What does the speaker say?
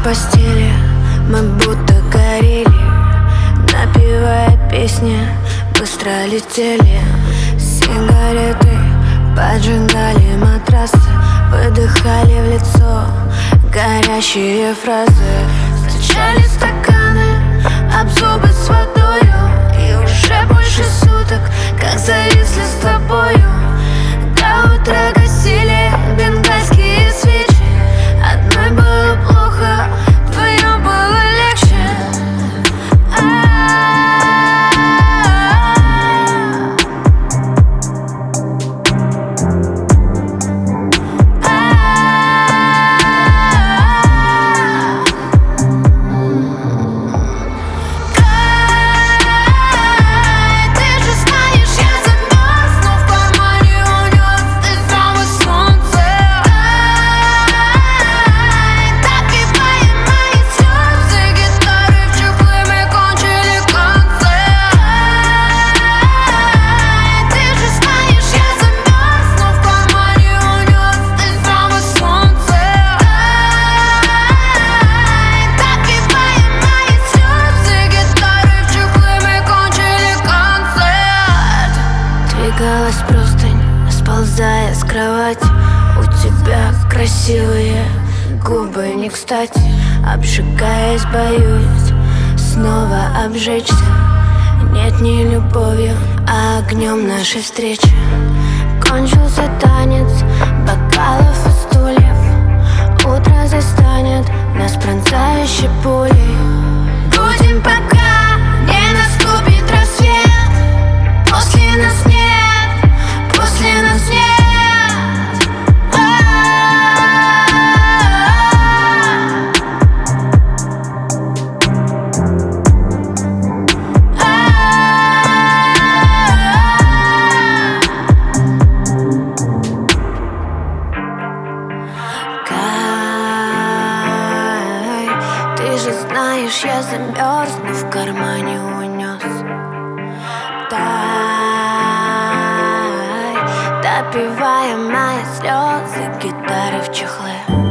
постели мы будто горели, напевая песни, быстро летели. Сигареты поджигали матрасы, выдыхали в лицо горящие фразы. Стучали стаканы об зубы с водою, и уже больше суток, как зависли с тобою. До утра гасили бенгальские свечи. Одной было плохо, вдвоем было легче. Двигалась простынь, сползая с кровати. У тебя красивые губы не кстати. Обжигаясь, боюсь снова обжечься. Нет, не любовью, а огнем нашей встречи. Кончился танец бокалов и стульев. Утро застанет нас пронзающей пулей. Будем, пока не наступит рассвет. После нас нет, после нас нет. Кай, ты же знаешь, я замерзну, в кармане унес. Тай, допивая мои слезы, гитары в чехле.